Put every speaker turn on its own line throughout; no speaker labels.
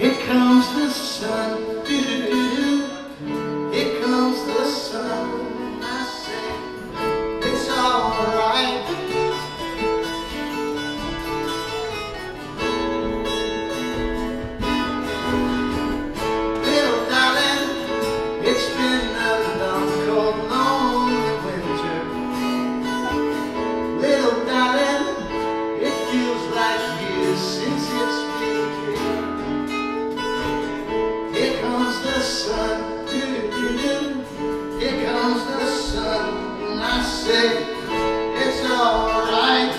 Here comes the sun, doo-doo-doo-doo. Here comes the sun. I say it's alright. Little darling, it's been a long, cold, lonely winter. Little darling, it feels like years since it's been here. Here comes the sun, doo-doo-doo-doo. Here comes the sun, and I say it's alright.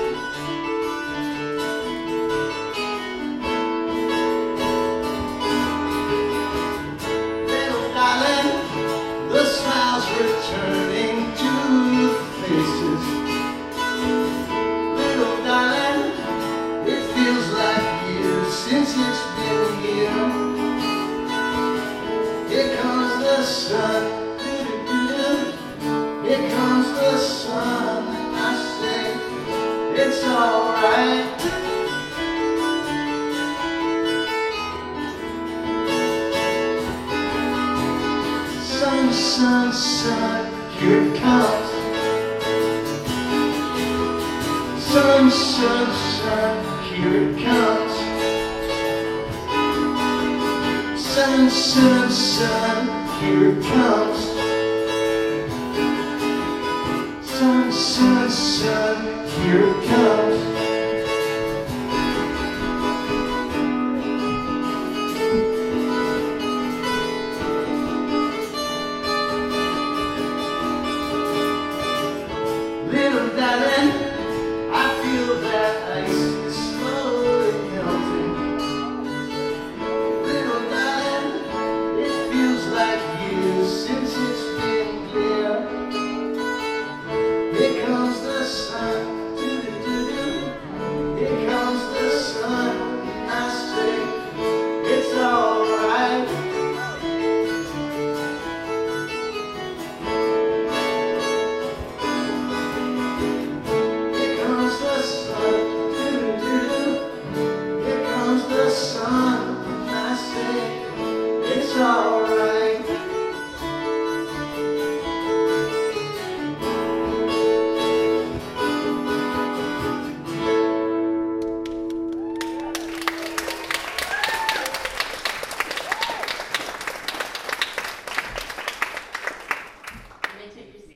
Little darling, the smile's returning to the faces. Little darling, it feels like years since it's been here. Here comes the sun, doo-doo-doo-doo. Here comes the sun, and I say it's alright. Sun, sun, sun, here it comes. Sun, sun, sun, here it comes. Sun, sun, sun, here it comes. Sun, sun, sun, here it comes.